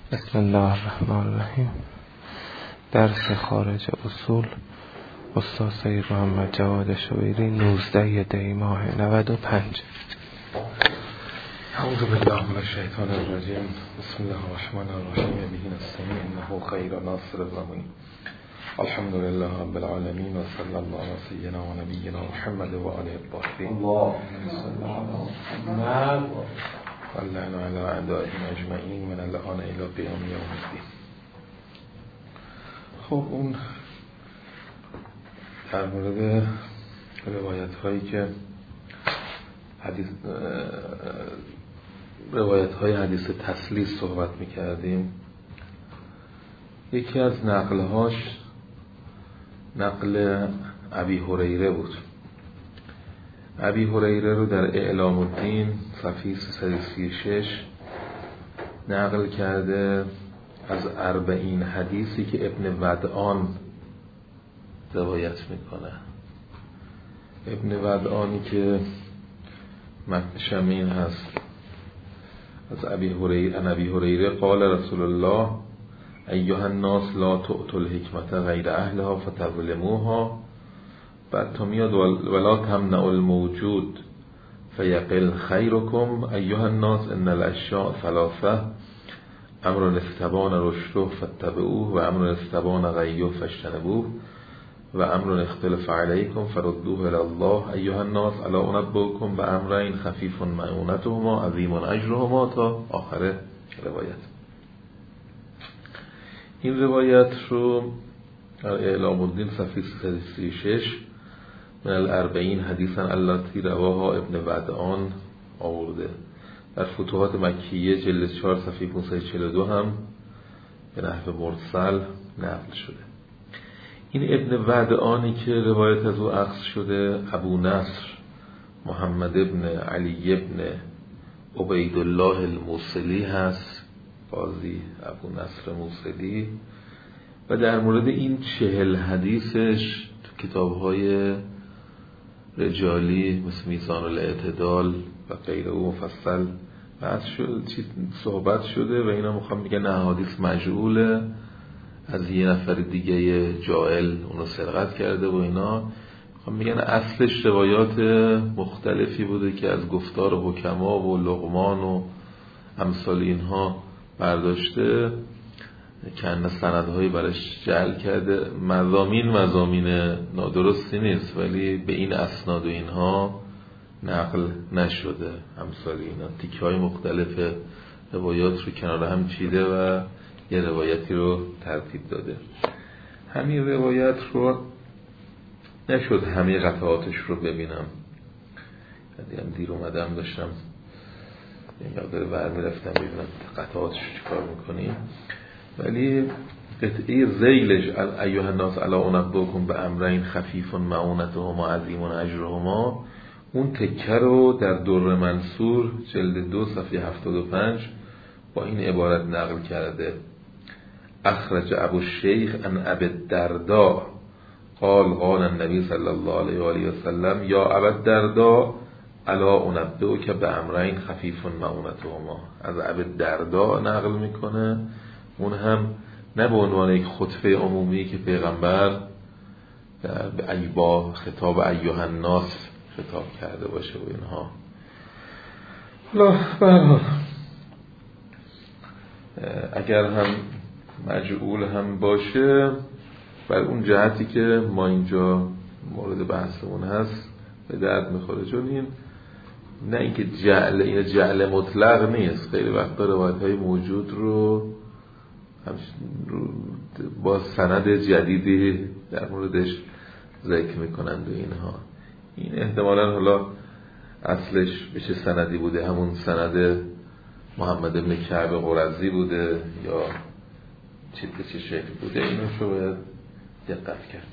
بسم الله الرحمن الرحیم. درس خارج اصول استاد سید محمد جواد شویری 19 دی ماه 95. اعوذ بالله من الشیطان الرجیم. بسم الله الرحمن الرحیم. به نستعین انه خیر ناصر الامین. الحمد لله رب العالمین و صلی الله علی سیدنا و نبینا محمد و آله الطاهرین. اللهم صل علی محمد و اللعن علی اعدائهم اجمعین من الان الی قیام یوم الدین. خب اون در مورد روایت هایی که روایت های حدیث تثلیث صحبت میکردیم. یکی از نقلهاش نقل ابی هریره بود. ابی هریره رو در اعلام الدین صفحه 336 نقل کرده از 40 حدیثی که ابن ودعان روایت میکنه. ابن ودعانی که متنش این هست از ابی هریره قال رسول الله ایها الناس لا تؤتوا الحکمت غیر اهلها فتظلموها. بعد تا میاد ولا تمنعوا الموجود فیقل خیرکم ایها الناس ان الاشیاء ثلاثه امر استبان رشده فاتبعوه و امر استبان غیه فاجتنبوه و امر اختلف علیکم فردوه الی الله ایها الناس الا انبئکم بامرین خفیف معونتهما عظیم اجرهما تا آخر روایت. این روایت رو در اعلام الدین صفحه 336 من الاربعین حدیثا اللاتی رواها ابن ودعان آورده. در فتوحات مکیه جلد 4 صفحه 542 هم به نحو مرسل نقل شده. این ابن ودعانی که روایت از او اخذ شده ابو نصر محمد ابن علی ابن عبیدالله الموصلی هست، قاضی ابو نصر موصلی، و در مورد این 40 حدیثش تو کتاب‌های رجالی مثل میزان الاعتدال و غیره او مفصل بحث شده، صحبت شده و اینا میخوام میگن احادیث مجعوله، از یه نفر دیگه جاهل اونو سرقت کرده و اینا. میخوام میگن اصلش روایات مختلفی بوده که از گفتار حکما و لقمان و امثال اینها برداشته که ان سندهایی برش جعل کرده. مضامین نادرستی نیست ولی به این اسناد و اینها نقل نشده. امثال اینا تیکه های مختلف روایات رو کنار هم چیده و یه روایتی رو ترتیب داده. همین روایت رو نشد همه قطعاتش رو ببینم، دیدم دیر اومدم داشتم این مقدار برمی رفتم ببینم قطعاتش رو چیکار میکنیم، ولی قطعه زیلش ایها الناس الا انبئکم بامرین خفیف معونتهما عظیم اجرهما، اون تکه رو در در منصور جلد 2 صفحه 75 با این عبارت نقل کرده. اخرج ابو الشیخ ان ابی الدرداء قال النبی صلی الله علیه و آله و سلم یا ابی الدرداء الا انبئک بامرین خفیف معونتهما. از ابی الدرداء نقل میکنه، اون هم نه به عنوان یک خطبه عمومی که پیغمبر با خطاب ایها الناس خطاب کرده باشه و اینها. حالا اگر هم مجعول هم باشه بر اون جهتی که ما اینجا مورد بحثمون هست به درد میخوره، چون این نه اینکه این جعل مطلق نیست. خیلی وقتا روایت های موجود رو با سند جدیدی در موردش ذکر میکنند و اینها. این احتمالاً حالا اصلش به چه سندی بوده، همون سند محمد ابن کعب قرظی بوده یا چه شکل بوده، اینو شو باید دقت کرد.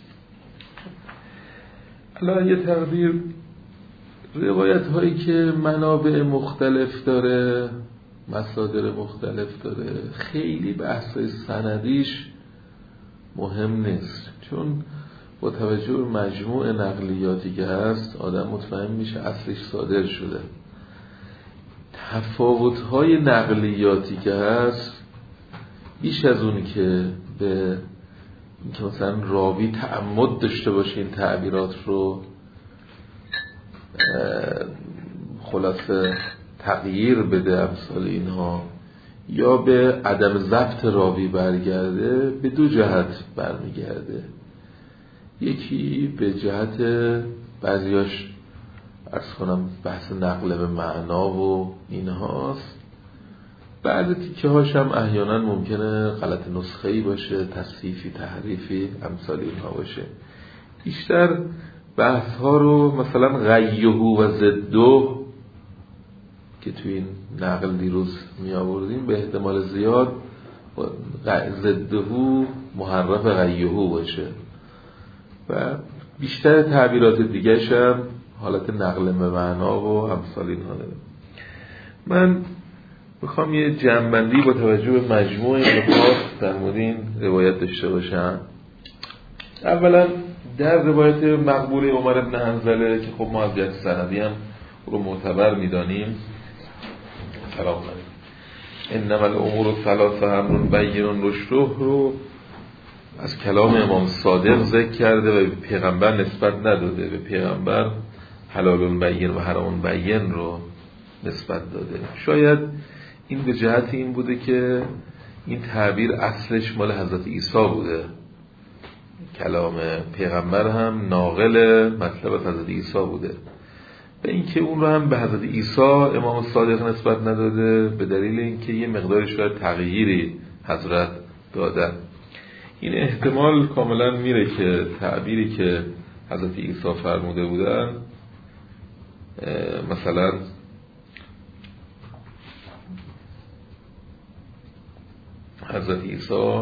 الان یه تقدیر روایت هایی که منابع مختلف داره، مصادر مختلف داره، خیلی بحثای سندیش مهم نیست، چون با توجه به مجموع نقلیاتی که هست آدم مطمئن میشه اصلش صادر شده. تفاوت‌های نقلیاتی که هست بیش از اون که به اینکه مثلا راوی تعمد داشته باشه این تعبیرات رو خلاصه تغییر بده امثال اینها یا به عدم ضبط راوی برگرده، به دو جهت برمیگرده. یکی به جهت بعضیاش عرض کنم بحث نقل به معنا و اینهاست، بعضی تیکه هاش هم احیانا ممکنه غلط نسخه‌ای باشه، تصحیفی، تحریفی، امثال اینها باشه. بیشتر بحث ها رو مثلا غیهو و زدو که توی این نقل دیروز می آوردیم به احتمال زیاد زدهو محرف غیهو باشه و بیشتر تعبیرات دیگه‌ش هم حالت نقل به معنا و امثال اینها داره. من میخوام یه جمع‌بندی با توجه به مجموع این نکات در مورد این روایت داشته باشم. اولا در روایت مقبول عمر بن حنظله که خب ما از جهت سندی هم رو معتبر میدانیم، سلام علیکم، انما الامور ثلاثه امر بین رشده رو از کلام امام صادق ذکر کرده و به پیغمبر نسبت نداده، به پیغمبر حلال بین و حرام بین رو نسبت داده. شاید این به جهت این بوده که این تعبیر اصلش مال حضرت عیسی بوده، کلام پیغمبر هم ناقل مطلب از حضرت عیسی بوده، و اینکه اون رو هم به حضرت عیسی امام صادق نسبت نداده به دلیل اینکه یه مقدار شاید تغییری حضرت دادن. این احتمال کاملا میره که تعبیری که حضرت عیسی فرموده بودن مثلا حضرت عیسی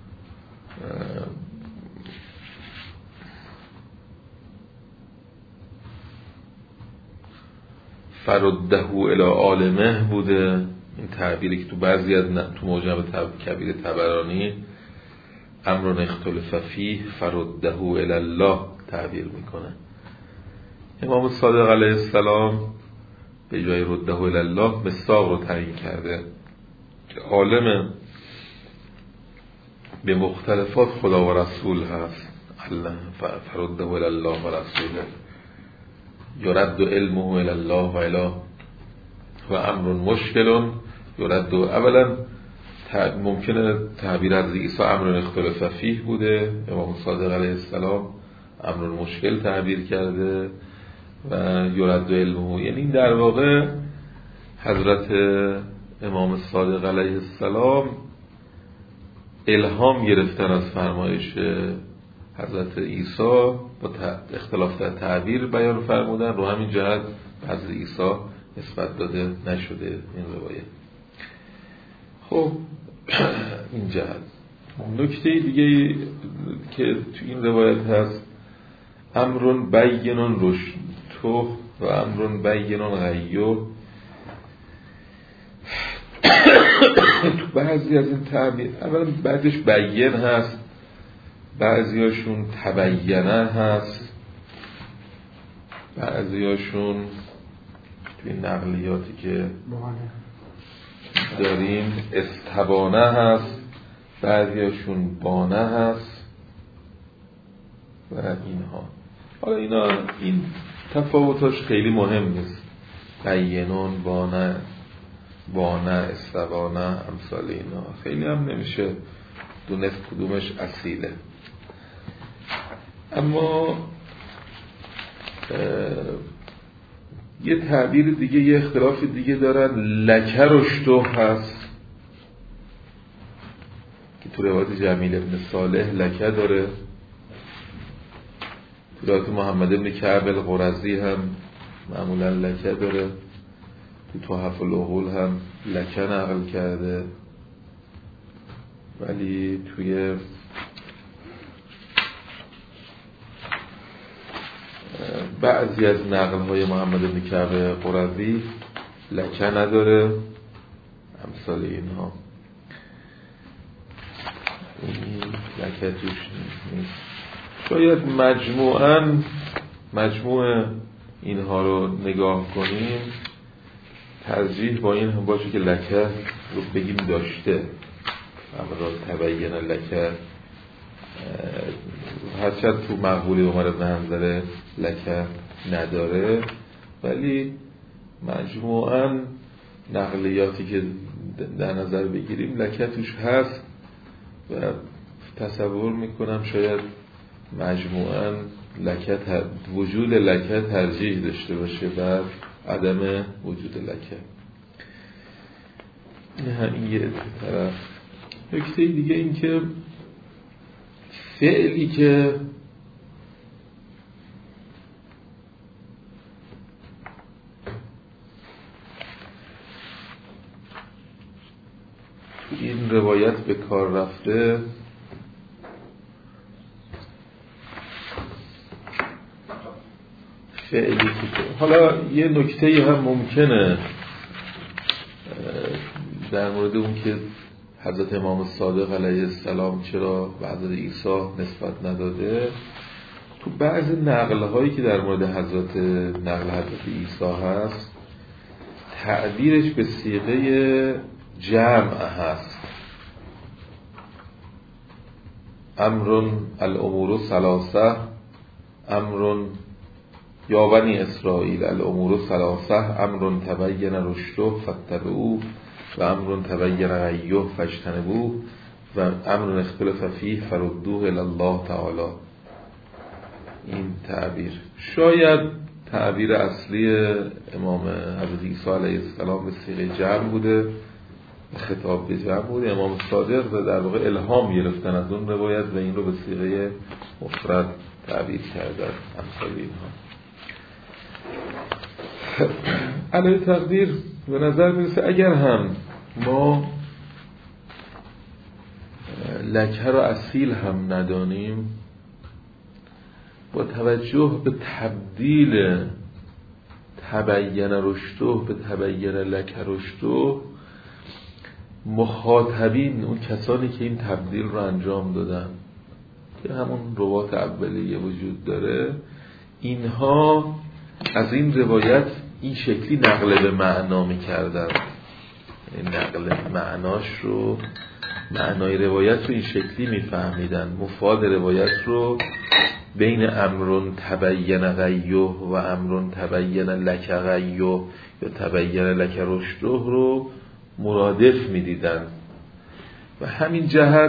فرده الی عالمه بوده، این تعبیری که تو بعضی از تو موجب کبیر طبرانی امر اختلف فیه فرده الی الله تعبیر میکنه. امام صادق علیه السلام به جای رده الی الله مصداق رو تعیین کرده که عالم به مختلفات خدا و رسول هست. الله فرده الی الله و رسوله یرد علمه الی الله و الی و امر مشکل یرد. اولا ممکنه تعبیر از عیسی امر اختلاف فیه بوده، امام صادق علیه السلام امر مشکل تعبیر کرده و یرد علمه، یعنی در واقع حضرت امام صادق علیه السلام الهام گرفتن از فرمایش حضرت عیسی با اختلاف در تعبیر بیان فرمودن، رو همین جهت حضرت عیسی نسبت داده نشده این روایت. خب این جهت. نکته دیگه که تو این روایت هست امرون بینون رشد و امرون بینون غیو. تو بعضی از این تعبیر اولا بعدش بین هست، بعضیاشون تبینه هست، بعضیاشون توی نقلیاتی که داریم استبانه هست، بعضیاشون بانه هست و اینها. حالا اینا این تفاوتاش خیلی مهم نیست، بینون، بانه، استبانه، امثال اینا خیلی هم نمیشه دونست کدومش اصیله. اما یه تعبیر دیگه، یه اختلاف دیگه دارن، لکه رشدو هست که تو روایت جمیل ابن صالح لکه داره، تو روایت محمد ابن کعب القرظی هم معمولا لکه داره، تو تحف العقول هم لکه نقل کرده، ولی توی بعضی از نقل‌های محمد بن کعب قرظی لکه نداره، امثال اینها این لکه توش نیست. شاید مجموع اینها رو نگاه کنیم ترجیح با این باشه که لکه رو بگیم داشته، امرون تبین لک، هرچند تو مقبولی عمر بن حنظله لک نداره، ولی مجموعاً نقلیاتی که در نظر بگیریم لکه توش هست و تصور میکنم شاید مجموعاً وجود لکه ترجیح داشته باشه بر عدم وجود لکه. این یه طرف. نکته دیگه این که فعلی که این روایت به کار رفته فعلی که حالا یه نکته هم ممکنه در مورد اون که حضرت امام صادق علیه السلام چرا به حضرت عیسی نسبت نداده، تو بعضی نقل‌هایی که در مورد نقل حضرت عیسی هست تعبیرش به صیغه جمع هست. امرون الامور ثلاثه، امرون یا بنی اسرائیل الامور ثلاثه، امرون تبین رشده فاتبعوه و امرون تبین غیه فاجتنبوه و امرون اختلف فیه فردوه الی الله تعالی. این تعبیر شاید تعبیر اصلی امام حضرت عیسی علیه السلام به صیغه جمع بوده، خطاب به جمع بوده، امام صادق و در واقع الهام گرفتن از اون روایت و این رو به صیغه مفرد تعبیر کردن. امثال اینها علیه تقدیر به نظر میرسه اگر هم ما لکه رو اصیل هم ندانیم، با توجه به تبدیل تبین رشده به تبین لکه رشده، مخاطبین اون کسانی که این تبدیل رو انجام دادن که همون روات اولیه وجود داره، اینها از این روایت این شکلی نقل به معنا می‌کردن، نقل معناش رو، معنای روایت رو این شکلی می‌فهمیدن، مفاد روایت رو بین امرون تبین غیه و امرون تبین لک غیه یا تبین لک رشده رو مرادف می‌دیدن. و همین جهت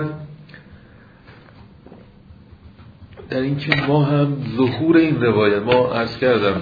در این که ما هم ظهور این روایت، ما عرض کردم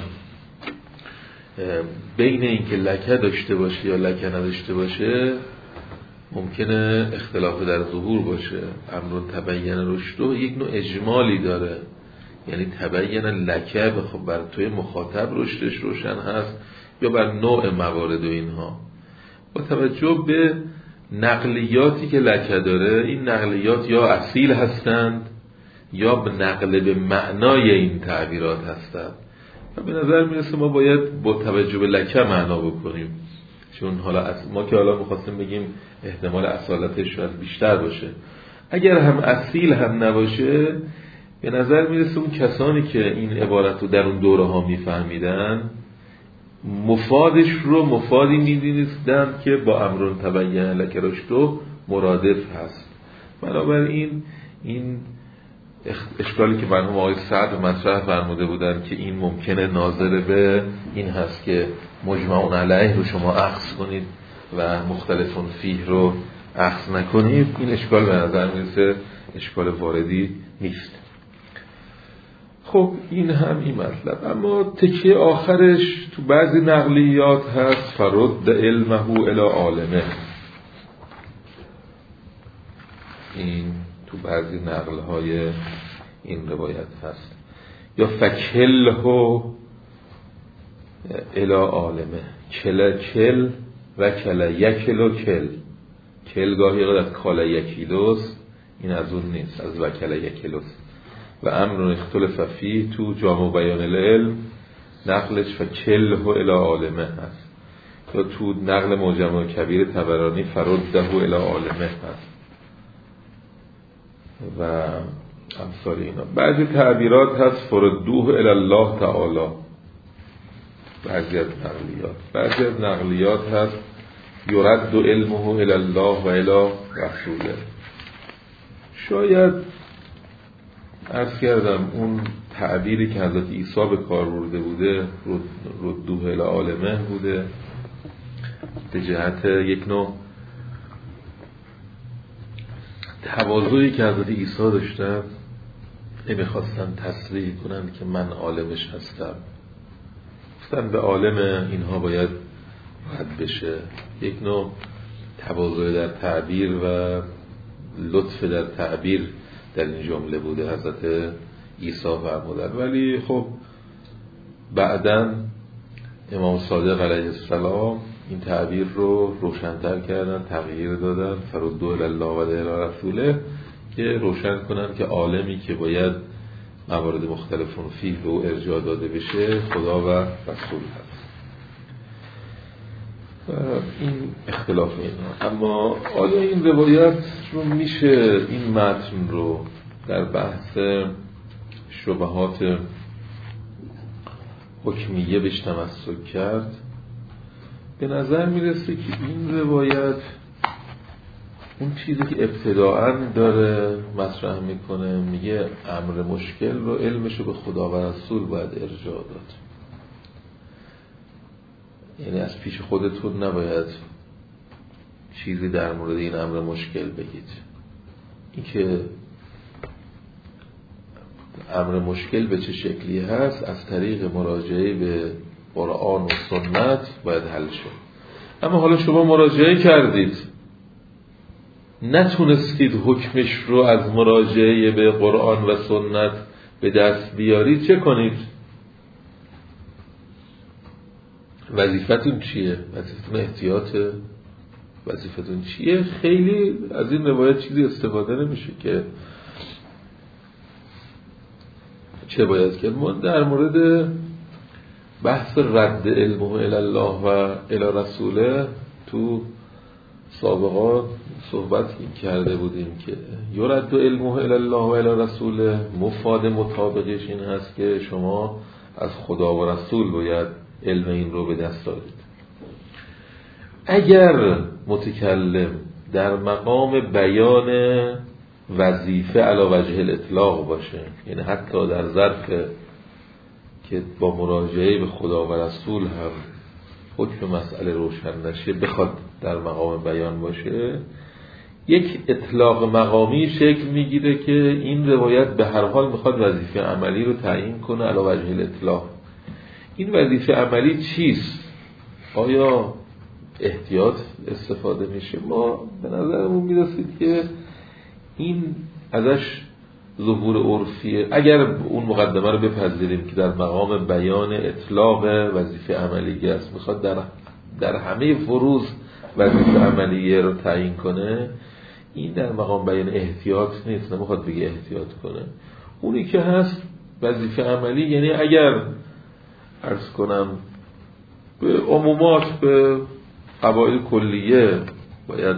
بین این که لکه داشته باشه یا لکه نداشته باشه ممکنه اختلاف در ظهور باشه. امرون تبین رشده یک نوع اجمالی داره، یعنی تبین لکه خب بر توی مخاطب رشدش روشن هست یا بر نوع موارد و اینها. با توجه به نقلیاتی که لکه داره، این نقلیات یا اصیل هستند یا به نقل به معنای این تعبیرات هستند و به نظر میرسه ما باید با توجه به لکه معنا بکنیم، چون حالا ما که حالا می‌خواستیم بگیم احتمال اصالتش شاید بیشتر باشه. اگر هم اصیل هم نباشه، به نظر میرسه اون کسانی که این عبارت رو در اون دوره ها میفهمیدن مفادش رو مفادی میدونستن که با امرون تبین لک رشده مرادف هست. بنابراین این اشکالی که مرحوم آقای سعد مطرح فرموده بودن که این ممکنه ناظر به این هست که مجمعون علیه رو شما اخذ کنید و مختلفون فیه رو اخذ نکنید، این اشکال به نظر میرسه اشکال واردی نیست. خب این هم این مطلب. اما تکیه آخرش تو بعضی نقلیات هست فرد علمه الی عالمه. این تو بعضی نقل‌های این روایت هست، یا فکله الی عالمه. کل و کل یکل و کل گاهی قدر کال یکیلوست، این از اون نیست، از وکل یکلوست. و امرون اختلف فیه تو جامع بیان العلم نقلش فکله الی عالمه هست، یا تو نقل معجم کبیر طبرانی فرده الی عالمه هست و امثال اینا. بعضی تعبیرات هست فردوه الی الله تعالی، بعضی از نقلیات هست یرد علمه الی الله و الی رسوله. شاید عرض کردم اون تعبیری که حضرت عیسی به کار برده بوده ردوه الی عالمه بوده، به جهت یک نوع تواضعی که حضرت عیسی داشتن، نمیخواستن تصریح کنند که من عالمش هستم، گفتن به عالم اینها باید رد بشه. یک نوع تواضع در تعبیر و لطف در تعبیر در این جمله بوده حضرت عیسی فرمودن. ولی خب بعداً امام صادق علیه السلام این تعبیر رو روشن‌تر کردن، تغییر دادن، فردوا الی الله و الی رسوله، که روشن کنن که عالمی که باید موارد مختلف فیه به او ارجاع داده بشه خدا و رسول هست. این اختلاف اینها. اما آیا این روایت رو میشه این متن رو در بحث شبهات حکمیه بهش تمسک کرد؟ به نظر میرسه که این روایت اون چیزی که ابتداعاً داره مطرح میکنه، میگه امر مشکل رو علمش رو به خدا و رسول باید ارجاع داد. یعنی از پیش خودتون نباید چیزی در مورد این امر مشکل بگید. این که امر مشکل به چه شکلی هست از طریق مراجعه به قرآن و سنت باید حل شد. اما حالا شما مراجعه کردید، نتونستید حکمش رو از مراجعه به قرآن و سنت به دست بیارید، چه کنید؟ وظیفتون چیه؟ وظیفتون احتیاطه؟ وظیفتون چیه؟ خیلی از این روایت چیزی استفاده نمیشه که چه باید کرد. ما در مورد بحث رد علمه الی الله و الی رسوله تو سابقات صحبت کرده بودیم که یرد علمه الی الله و الی رسوله مفاد مطابقش این هست که شما از خدا و رسول باید علم این رو به دست آورید. اگر متکلم در مقام بیان وظیفه علی وجه الاطلاق باشه، یعنی حتی در ظرف که با مراجعه به خدا و رسول هم حکم مسئله روشن نشه بخواد در مقام بیان باشه، یک اطلاق مقامی شکل میگیره که این روایت به هر حال میخواد وظیفه عملی رو تعیین کنه علی وجه الاطلاق. این وظیفه عملی چیست؟ آیا احتیاط استفاده میشه؟ ما به نظرمون میرسید که این ازش ظهور عرفیه. اگر اون مقدمه رو بپذیریم که در مقام بیان اطلاق وظیفه عملیه است، میخواد در همه فروض وظیفه عملیه رو تعیین کنه، این در مقام بیان احتیاط نیست، نمیخواد بگه احتیاط کنه. اونی که هست وظیفه عملی، یعنی اگر عرض کنم به عمومات، به قواعد کلیه باید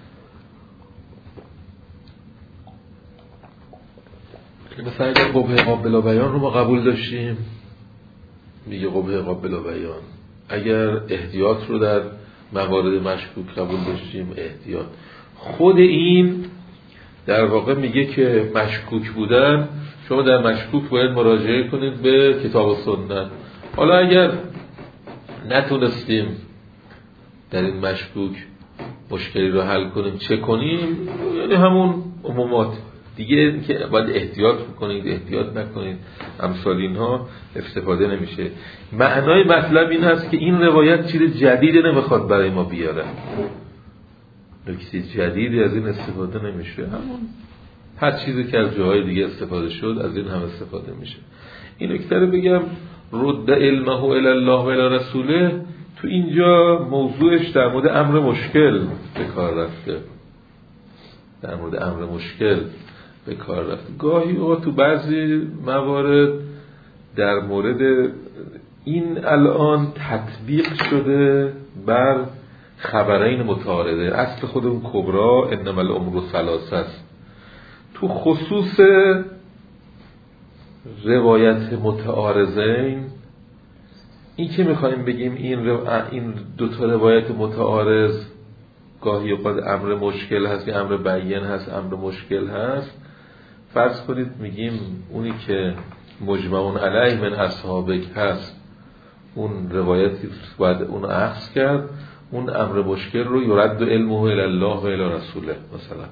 مثلا اگر قبه قابل بیان رو ما قبول داشتیم، میگه قبه قابل بیان. اگر احتیاط رو در موارد مشکوک قبول داشتیم، احتیاط. خود این در واقع میگه که مشکوک بودن، شما در مشکوک باید مراجعه کنید به کتاب و سنت. حالا اگر نتونستیم در این مشکوک مشکلی رو حل کنیم، چه کنیم؟ یعنی همون عمومات دیگه که باید احتیاط بکنید، احتیاط نکنید، امثال اینها استفاده نمیشه. معنای مطلب این هست که این روایت چیز جدیدی نمیخواد برای ما بیاره، نکته جدیدی از این استفاده نمیشه، همون هر چیزی که از جاهای دیگه استفاده شد از این هم استفاده میشه. این نکته رو بگم، رد علمه الی الله و الی رسوله تو اینجا موضوعش در مورد امر مشکل به کار رفته، در مورد امر مشکل به کار رفته. گاهی اوقات تو بعضی موارد در مورد این الان تطبیق شده بر خبرین متعارضه. اصل خود اون کبرا انما الامور ثلاثه است. تو خصوص روایت متعارضین این که میخوایم بگیم این دو تا روایت متعارض گاهی اوقات امر مشکل هست یا امر بیان هست، امر مشکل هست، فرض کنید میگیم اونی که مجمعون علیه من اصحابک هست اون روایتی باید اون اخذ کرد، اون امر مشکل رو یرد علمه الی الله و الی رسوله. مثلا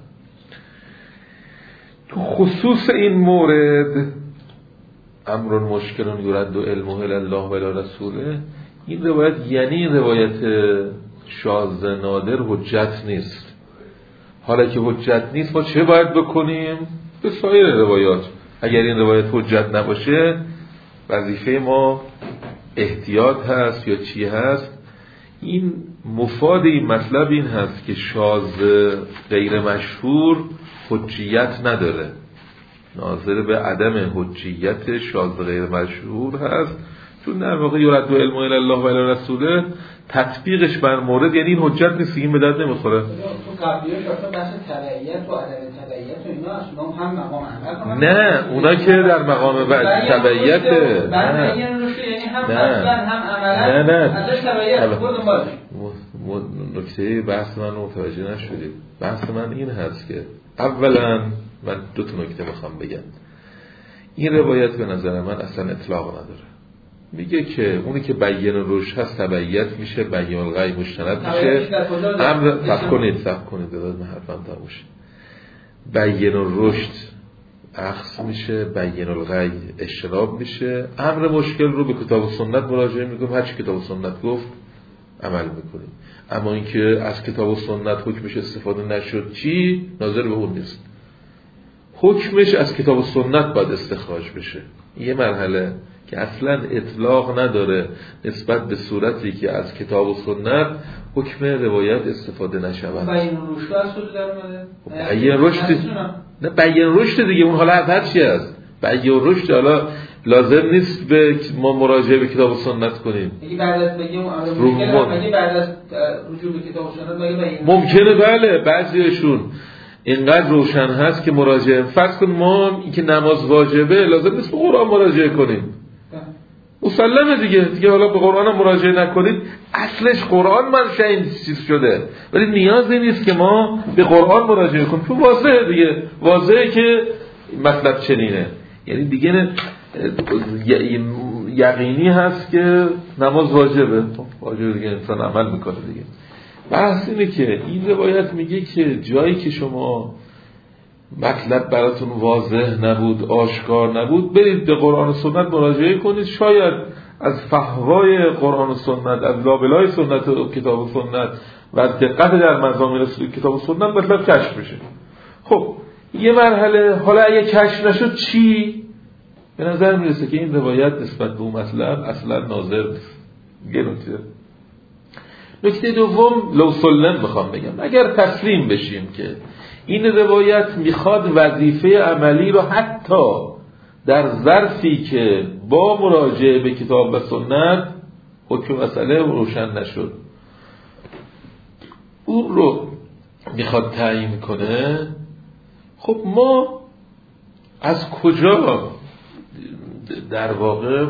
تو خصوص این مورد امر مشکل یرد علمه الی الله و الی رسوله، این روایت یعنی روایت شاذ نادر حجت نیست. حالا که حجت نیست ما چه باید بکنیم؟ به سایر روایات اگر این روایت حجت نباشه وظیفه ما احتیاط هست یا چی هست؟ این مفاد این مطلب این هست که شاذ غیر مشهور حجیت نداره، ناظر به عدم حجیت شاذ غیر مشهور هست، چون در واقع یرد علم الی الله و الی رسوله تطبیقش بر مورد یعنی این حجت نیست، این به درد نمیخوره. تو قبلیش اصلا بحث تبعیت و عدم تبعیت و اینا اصلا هم مقام عمل کنن. نه اونا که در مقام تبعیته، نه یعنی هم اصلا هم عملا نه ازش تبعیت خودمون باشه. نکته بحث من متوجه نشدید. بحث من این هست که اولا من دو تا نکته میخوام بگم. این روایت به نظر من اصلا اطلاق نداره. میگه که اونی که بیان رشد هست تبعیت میشه، بیان الغیب مستند میشه. امر صبر کنید داداش من حرفم تموم شه. بیان رشد اخذ میشه، بیان الغیب اجتناب میشه. امر مشکل رو به کتاب و سنت مراجعه میکنیم، هر چی کتاب و سنت گفت عمل میکنیم. اما اینکه از کتاب و سنت حکمش استفاده نشد چی؟ ناظر به اون نیست. حکمش از کتاب و سنت باید استخراج بشه. یه مرحله که اصلا اطلاق نداره نسبت به صورتی که از کتاب و سنت حکم روایت استفاده نشود. بیان رشد از کجا در اومده؟ بیان رشد نه، بیان رشد دیگه اون حالا هر چی است. بیان رشد حالا لازم نیست به ما مراجعه به کتاب و سنت کنیم. یعنی بعد از بگیم امر مشکل مگه بعد از رجوع به کتاب و سنت مگه بیان ممکنه؟ بله بعضیشون اینقدر روشن هست که مراجعه، فرض کن ما این که نماز واجبه لازم نیست به قرآن مراجعه کنیم، مسلمه دیگه حالا به قرآن هم مراجعه نکنید، اصلش قرآن منشأ این چیز شده، ولی نیازی نیست که ما به قرآن مراجعه کنیم، چون واضحه دیگه، واضحه که مطلب چنینه. یعنی دیگه یقینی هست که نماز واجبه، واجبه دیگه انسان عمل میکنه دیگه. بحث اینه که این روایت میگه که جایی که شما مطلب براتون واضح نبود، آشکار نبود، برید به قرآن و سنت مراجعه کنید، شاید از فحوای قرآن و سنت، از لابلای سنت و کتاب و سنت و از دقت در مضامین کتاب و سنت مطلب کشف بشه. خب یه مرحله، حالا اگه کشف نشد چی؟ به نظر میرسه که این روایت نسبت به اون مطلب اصلا ناظر نیست. نکته دوم لو سلم بخوام بگم، اگر تسلیم بشیم که این روایت میخواد وظیفه عملی رو حتی در ظرفی که با مراجعه به کتاب و سنت حکم مسئله روشن نشد اون رو میخواد تعیین کنه، خب ما از کجا در واقع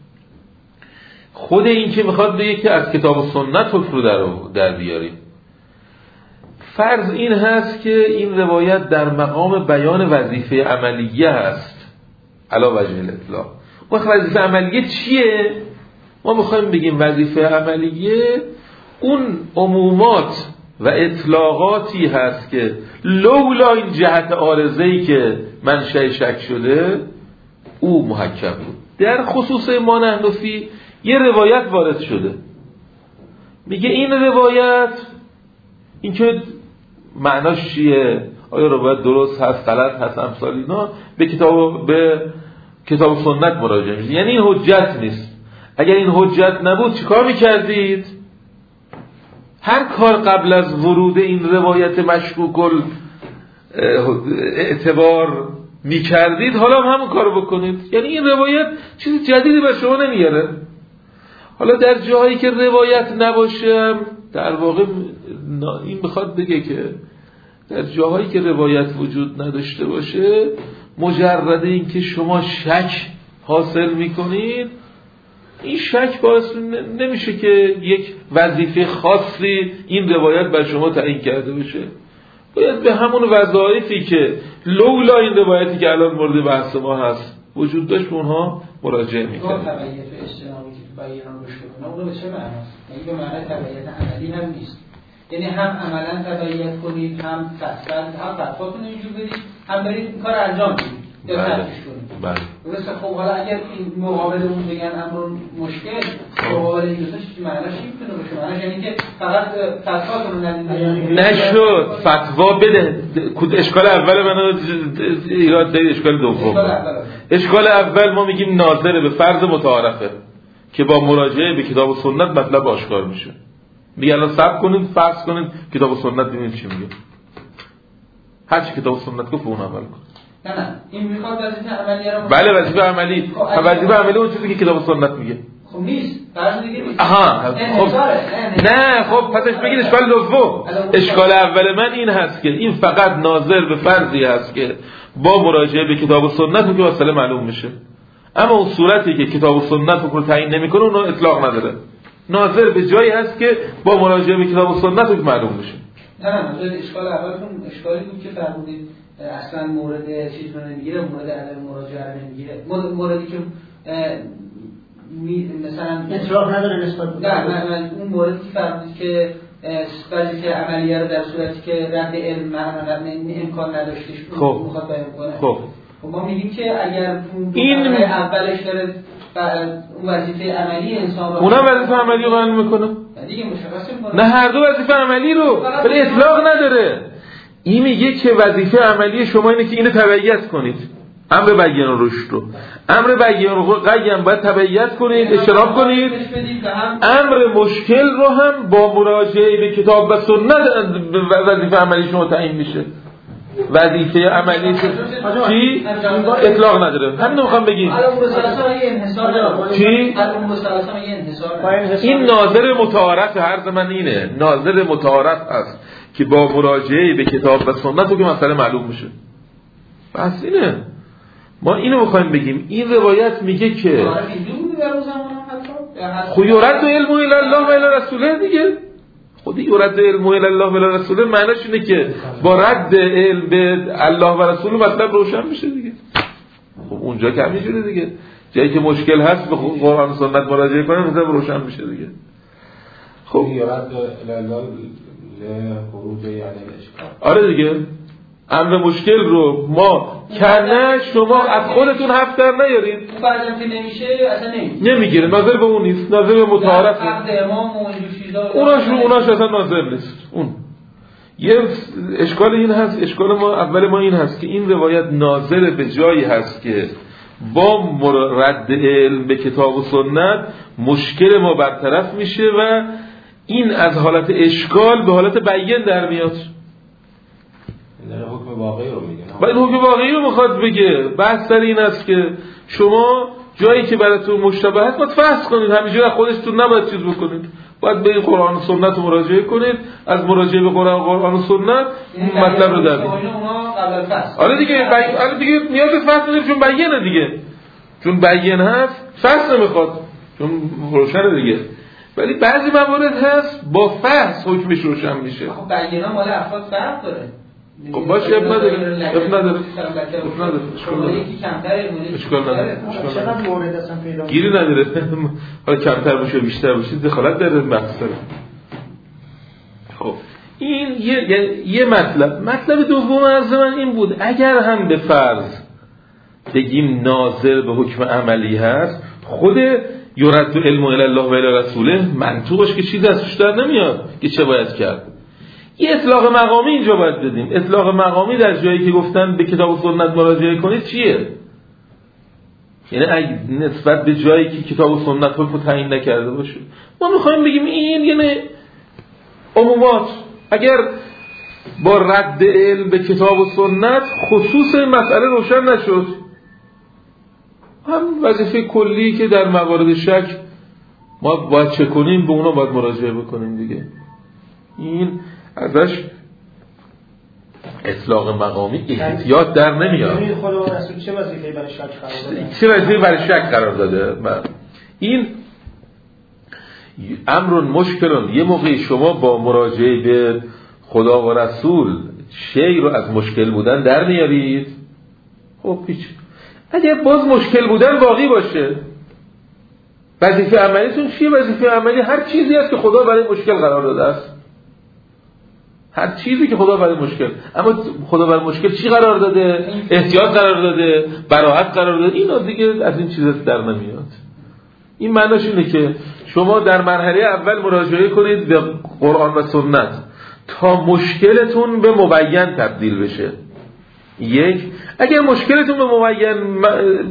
خود این که میخواد بگه که از کتاب و سنت حکم رو در بیاریم؟ فرض این هست که این روایت در مقام بیان وظیفه عملیه هست علی وجه الاطلاق. وظیفه عملیه چیه؟ ما میخوایم بگیم وظیفه عملیه اون عمومات و اطلاقاتی هست که لولا این جهت عارضه‌ای که منشأ شک شده او محکم بود. در خصوص ما نحنفی یه روایت وارد شده، میگه این روایت این که معناش چیه؟ آیا روایت درست هست، غلط هست، امثال اینا به کتاب و سنت مراجعه میشه. یعنی این حجت نیست. اگر این حجت نبود چیکار میکردید؟ هر کار قبل از ورود این روایت مشکوک اعتبار میکردید حالا هم همون کارو بکنید. یعنی این روایت چیز جدیدی به شما نمیاره. حالا در جایی که روایت نباشه در واقع این میخواد بگه که در جاهایی که روایت وجود نداشته باشه مجرد این که شما شک حاصل میکنید این شک باعث نمیشه که یک وظیفه خاصی این روایت بر شما تعیین کرده بشه. باید به همون وظایفی که لولا این روایتی که الان مورد بحث ما هست وجود داشت به اونها مراجعه میکنه. تبعیت اجتنابی که بیان روش بکنه اون رو به چه معناست؟ یعنی به معنی تبعیت عملی هم نیست. یعنی هم عملا تبعیت کنید، هم فتواتون اینجور بدید، هم برید کار انجام بدید یا ترکش کنید. بله. درسته. خب حالا اگر این مقابل اون بگن امر مشکل، مقابل این دوتاش معناش چی میتونه باشه؟ معناش یعنی که فقط فتواتون رو ندید. نشد فتوا بده. اشکال اول منو ایراد دارید، اشکال دوم. اشکال اول ما میگیم ناظر به فرض متعارفه که با مراجعه به کتاب و سنت مطلب آشکار میشه. میگه الان صبر کنید، فرض کنید کتاب و سنت ببینید چی میگه. هر چی کتاب و سنت گفت اون عمل کن. نه این میخواد وظیفه عملی رو. بله وظیفه عملی. وظیفه عملی اون چیزی که کتاب و سنت میگه. خب نیست. فرض دیگه نیست. آها. خب نه خب پسش بگید اشکال دوم. اشکال اول من این هست که این فقط ناظر به فرضی هست که با مراجعه به کتاب و سنت که مسئله معلوم میشه. اما اون صورتی که کتاب و سنت رو تعیین نمیکنه اون اطلاق نداره. ناظر به جایی هست که با مراجعه به کتاب و سنت رو معلوم میشه. نه اشکال اولتون اشکالی بود که فرمودید اصلا مورد چیز رو نمیگیره، مورد عدم مراجعه رو نمیگیره، موردی که مثلا اطلاق نداره نسبت به نه اون موردی که فرمودید که وظیفه عملیه رو در صورتی که رد علم معنا امکان نداشتش میخواد بیان کنه. خب ما میگیم که اگر این اولش داره اون وظیفه عملی انسان رو اونم وظیفه عملی رو بیان میکنه دیگه مشخصه میکنه. نه هر دو وظیفه عملی رو ولی اطلاق نداره. این میگه که وظیفه عملی شما اینه که اینو تبعیت کنید. امر بیان رشد رو، امر بیان رو قیم باید تبعیت کنید، اجتناب کنید. امر مشکل رو هم با مراجعه به کتاب و سنت وظیفه عملی شما تعیین میشه. وظیفه عملی چی؟ اطلاق نداره. همین رو میخوام بگیم. چی؟ این ناظر متعارف عرض من اینه. ناظر متعارف است که با مراجعه به کتاب و سنت رو که مسئله معلوم میشه. بس اینه. ما اینو میخوایم بگیم. این روایت میگه که خود یرد علم الی الله و الی رسوله دیگه. خود یرد علم الی الله و الی رسوله معنیش اینه که با رد علم به الله و رسول مطلب روشن میشه دیگه. خب اونجا که همینجوره دیگه. جایی که مشکل هست به قرآن و سنت مراجعه کنه مطلب روشن میشه دیگه. خب یرد الی الله لخروج علی الاشکال. آره دیگه. امر مشکل رو ما کنه شما از خودتون حرف در نیارید. بعدم که نمیشه اصلا نمیگیره. ناظر به اون نیست. ناظر به متعارف. اوناش اصلا ناظر نیست. اون یه اشکال این هست. اشکال ما اول ما این هست که این روایت ناظر به جایی هست که با رد علم به کتاب و سنت مشکل ما برطرف میشه و این از حالت اشکال به حالت بیان در میاد. این حکم واقعی رو میگه. این حکم واقعی رو میخواد بگه. بحث در این است که شما جایی که براتون مشتبه هست باید فحص کنید. همینجوری از خودتون نباید چیز بکنید. باید به قرآن و سنت رو مراجعه کنید. از مراجعه به قرآن و سنت مطلب رو در بیارید. آره دیگه. آره دیگه نیاز به فحص نداره چون بیانه دیگه. چون بیان هست فحص نمیخواد. چون روشنه دیگه. ولی بعضی موارد هست با فحص حکمش روشن میشه. خب بیانا مال افراد فرق داره. خب باشه اب نداره. اشکال نداره. چقدر مورد اصلا پیدا گیری نداره. حالا کمتر باشه بیشتر باشه دخالت داره بحث داره. خب این یه مطلب دوم از من این بود اگر هم به فرض بگیم ناظر به حکم عملی هست خود یرد علم الی الله و الی رسوله منطوقش که چیزی ازش در نمیاد که چه باید کرد. یه اطلاق مقامی اینجا باید بدیم. اطلاق مقامی در جایی که گفتن به کتاب و سنت مراجعه کنید چیه؟ یعنی نسبت به جایی که کتاب و سنت رو تعیین نکرده باشه. ما میخوایم بگیم این یعنی عمومات اگر با رد علم به کتاب و سنت خصوص مسئله روشن نشد هم وظیفه کلی که در موارد شک ما باید چه کنیم به اونا باید مراجعه بکنیم دیگه. این ازش اطلاق مقامی احتیاط در نمیاد. خدا و رسول چه وظیفه‌ای برای شک قرار داده؟ چه وظیفه‌ای برای شک قرار داده؟ این امر مشکل، یه موقعی شما با مراجعه به خدا و رسول شی رو از مشکل بودن در میارید. خب هیچ، اگر باز مشکل بودن باقی باشه، وظیفه عملیتون چیه؟ وظیفه عملی هر چیزی است که خدا برای مشکل قرار داده است، هر چیزی که خدا برای مشکل، اما خدا برای مشکل چی قرار داده؟ احتیاط قرار داده، براءت قرار داده. اینا دیگه از این چیزا در نمیاد. این معناش اینه که شما در مرحله اول مراجعه کنید به قرآن و سنت تا مشکلتون به مبین تبدیل بشه. یک، اگر مشکلتون به مبین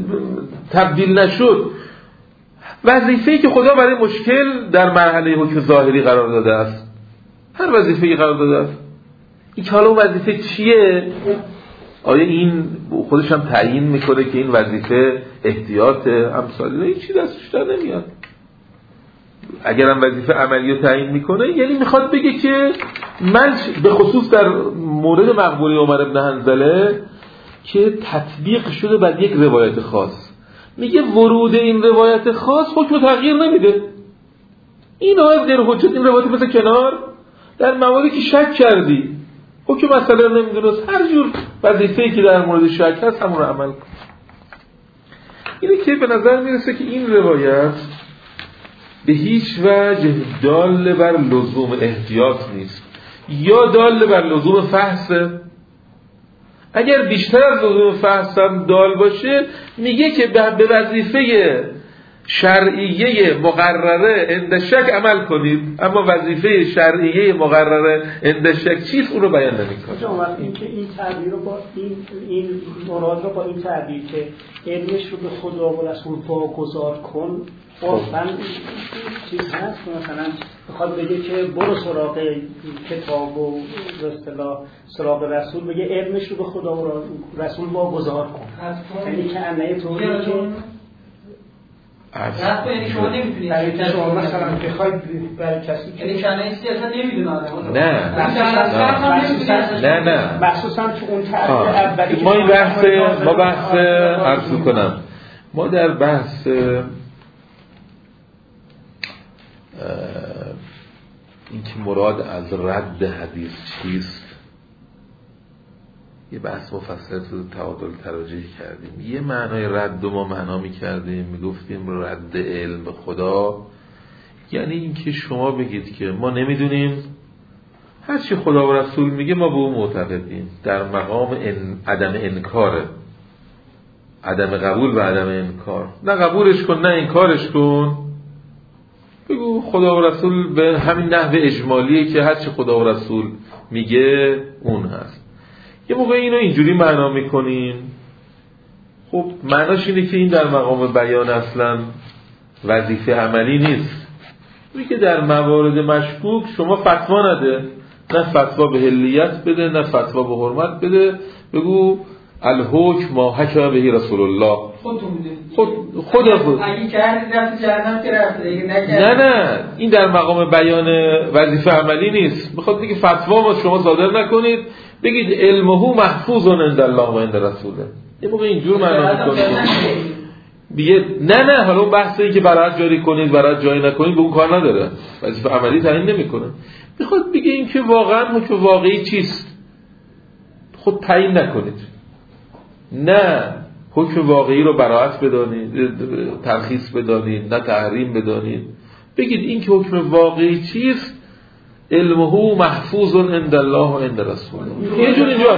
تبدیل نشد، وظیفه‌ای که خدا برای مشکل در مرحله حکم ظاهری قرار داده است، هر وظیفه‌ای قرار داده است، این که حالا وظیفه چیه؟ آیا این خودش هم تعیین میکنه که این وظیفه احتیاط امثال این چیز دستش در نمیاد؟ اگر هم وظیفه عملی رو تعیین میکنه، یعنی میخواد بگه که من به خصوص در مورد مقبوله عمر بن حنظله که تطبیق شده بر یک روایت خاص، میگه ورود این روایت خاص حکم تغییر نمیده. این آیه غیر حجت، این روایت مثل کنار، در مواردی که شک کردی حکم مسئله نمیدونست، هر جور وظیفه‌ای که در مورد شک هست همون رو عمل کن. اینه که به نظر میرسه که این روایت به هیچ وجه دال بر لزوم احتیاط نیست، یا دال بر لزوم فحصه. اگر بیشتر از لزوم فحص هم دال باشه، میگه که به وظیفه شرعیه مقرره عند شک عمل کنید، اما وظیفه شرعیه مقرره عند شک چیست اون رو بیان نمی‌کنه. جناب این که این تعبیر رو با این مراد رو با این تعبیر که علمش رو به خدا و رسول واگذار کن، اصلا چیز هست که مثلا بخواد بگه که برو سراغ کتاب و به اصطلاح سراغ رسول، بگه علمش رو به خدا و رسول واگذار کن، یعنی که انه طوری که یعنی شما نمیتونید برای شما مثلا بخواید برای کسی که یعنی کنه ایستی اصلا نمیدونه نه مخصوصا تو اون تعریف اولی ما این بحث عرض کنم، ما در بحث این که مراد از رد حدیث چیست، یه بحث مفصل تو تعادل تراجح کردیم. یه معنای رد و ما معنا می‌کردیم، میگفتیم رد علم به خدا یعنی این که شما بگید که ما نمیدونیم، هر چی خدا و رسول میگه ما به اون معتقدیم، در مقام عدم انکاره، عدم قبول و عدم انکار. نه قبولش کن نه انکارش کن، بگو خدا و رسول به همین نحو اجمالیه که هر چی خدا و رسول میگه اون هست. یه موقع اینو اینجوری معنا میکنیم، خب معناش اینه که این در مقام بیان اصلا وظیفه عملی نیست. میگه در موارد مشکوک شما فتوا نده، نه فتوا به حلیت بده نه فتوا به حرمت بده، بگو الحکم ما حکم به رسول الله. خود اگه کردی رفت جهنم که رفت، نه این در مقام بیان وظیفه عملی نیست. میخواد بگه فتوا ما شما صادر نکنید، بگید علمه محفوظ عند الله و عند رسوله. یه موقع اینجور معنا میکنید دیگه. نه حالا اون بحثی که برات جاری کنید برات جاری نکنید به اون کار نداره، وظیفه عملی تعیین نمیکنه. میخواد بگه این که واقعا حکم واقعی چیست خود تعیین نکنید، نه حکم واقعی رو براءت بدانید، ترخیص بدانید، نه تحریم بدانید. بگید این که حکم واقعی چیست، علمه محفوظ عند الله و عند رسوله. یه جور اینجا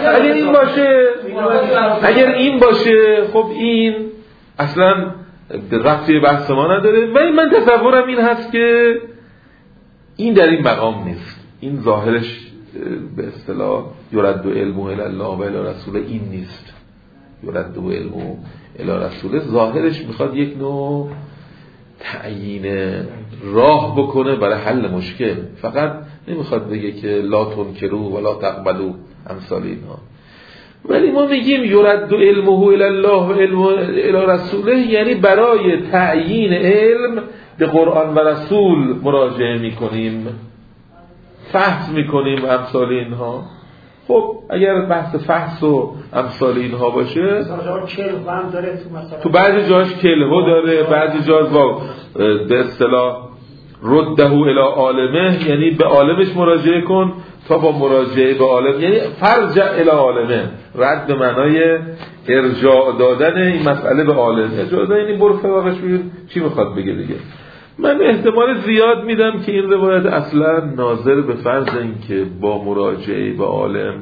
اگر این باشه خب این اصلا ربطی بحث ما نداره. ولی من تصورم این هست که این در این مقام نیست، این ظاهرش به اصطلاح یرد علمه الی الله و الی رسوله این نیست. یرد علمه الی رسوله ظاهرش میخواد یک نوع تعیین راه بکنه برای حل مشکل، فقط نمیخواد بگه که لا تنکرو ولا تقبلو امثال اینها. ولی ما میگیم یرد علمه الی الله و علمه الی رسوله، یعنی برای تعیین علم به قرآن و رسول مراجعه میکنیم، فحص میکنیم امثال اینها. خب اگر بحث فحص و امثال اینها باشه، تو بعضی جاش کلهو داره، بعضی جاش به اصطلاح رده الی عالمه یعنی به عالمش مراجعه کن تا با مراجعه به عالم، یعنی فرجع الی عالمه، رد به معنای ارجاع دادن این مسئله به عالم. ارجاع دادن یعنی برو فراغش بگیر چی میخواد بگه دیگه. من احتمال زیاد میدم که این روایت اصلا ناظر به فرض این که با مراجعه به عالم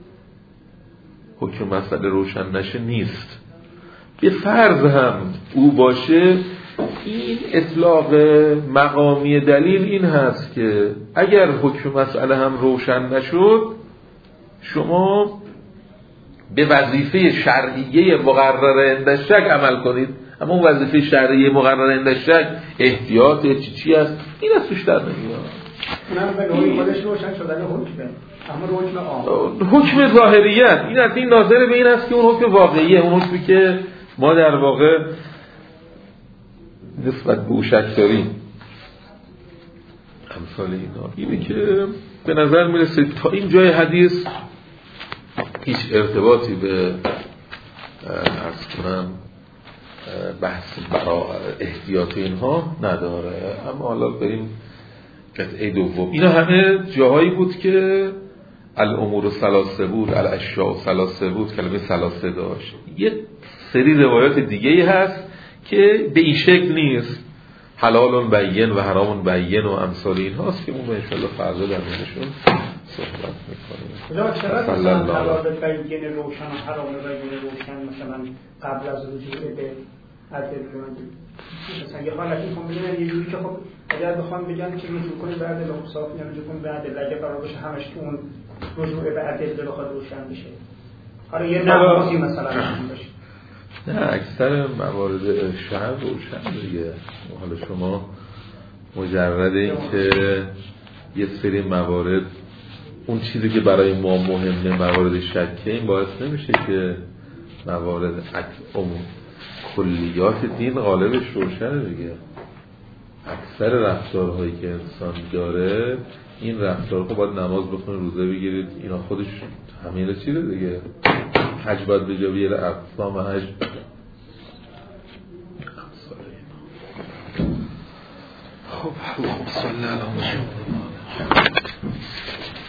حکم مسئله روشن نشه نیست. به فرض هم او باشه، این اطلاق مقامی دلیل این هست که اگر حکم مسئله هم روشن نشد چشما به وظیفه شرعیه مقرره عند الشک عمل کنید. اما اون وظیفه شرعیه مقرره عند الشک احتیاط چی است این از توش در نمیاد. اونم به نوعی خودش روشن شدن حکمه، اما حکم ظاهریت این از این ناظر به این است که اون حکم واقعیه، اون حکمی که ما در واقع نسبت به او شک داریم. امثال اینا اینه که به نظر میرسه تا این جای حدیث هیچ ارتباطی به عرض کنم بحث برای احتیاط اینها نداره. اما حالا بریم قطعه دوم. اینا همه جاهایی بود که الامور ثلاثه بود، الاشیاء ثلاثه بود، کلمه ثلاثه داشت. یه سری روایات دیگه هست که به این شکل نیست، حلال بین و حرام بین و امثال این هاست که ما ان شاء الله فردا در موردشون صحبت می‌کنیم. چرا حلال بین روشن و حرام بین روشن مثلا قبل از رجوع به ادله مثلا یه حالتی می‌خوام بگم یه جوری که خب اگر بخوام بگم که رجوع کنید به ادله حساب یا رجوع کنید به ادله اگه قرار باشه همش تو اون رجوع به ادله بخواد روشن بشه، حالا یه نمازی مثلا باشه. نه اکثر موارد شرع روشن دیگه. حالا شما مجرد این که یه سری موارد اون چیزی که برای ما مهمه موارد شکه، این باعث نمیشه که موارد کلیات دین غالبش روشنه دیگه. اکثر رفتارهایی که انسان داره این رفتارها باید نماز بخونه، روزه بگیرید، اینا خودش همین چیزه دیگه. حج باید به جا بیاره، اقسام حج خب اللهم صل علی محمد.